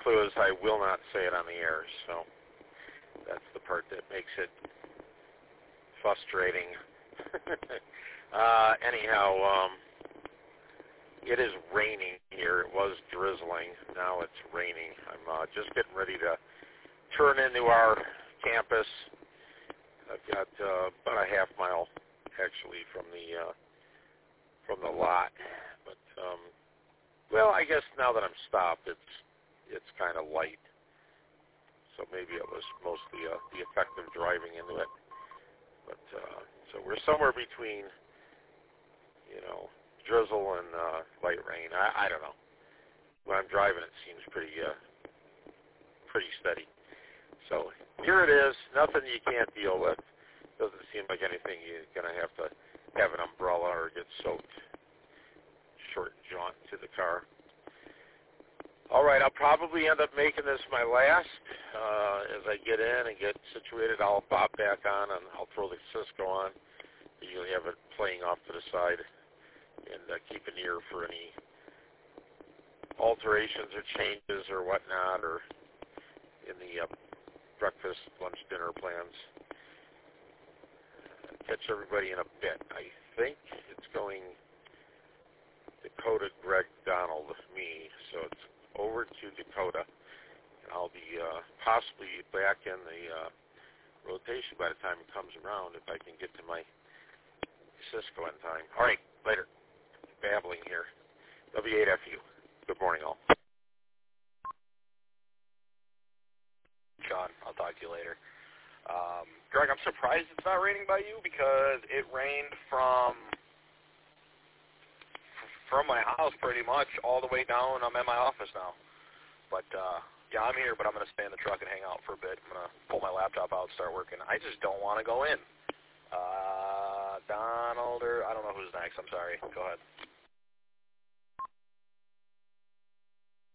clue is I will not say it on the air, so that's the part that makes it frustrating. Anyhow, it is raining here. It was drizzling. Now it's raining. I'm just getting ready to turn into our campus. I've got about a half mile, actually, from the lot. But well, I guess now that I'm stopped, it's kind of light. So maybe it was mostly the effect of driving into it. But so we're somewhere between, drizzle and light rain. I don't know. When I'm driving, it seems pretty steady. So here it is. Nothing you can't deal with. Doesn't seem like anything you're going to have an umbrella or get soaked. Short jaunt to the car. All right, I'll probably end up making this my last. As I get in and get situated, I'll pop back on and I'll throw the Cisco on. I usually have it playing off to the side and keep an ear for any alterations or changes or whatnot, or in the breakfast, lunch, dinner plans. Catch everybody in a bit. I think it's going Dakota, Greg, Donald, me, so it's over to Dakota. And I'll be possibly back in the rotation by the time it comes around if I can get to my Cisco in time. All right, later. Babbling here. W8FU. Good morning, all. Sean, I'll talk to you later. Greg, I'm surprised it's not raining by you because it rained from my house pretty much all the way down. I'm at my office now. But, yeah, I'm here, but I'm going to stay in the truck and hang out for a bit. I'm going to pull my laptop out and start working. I just don't want to go in. Donald, or I don't know who's next. I'm sorry. Go ahead.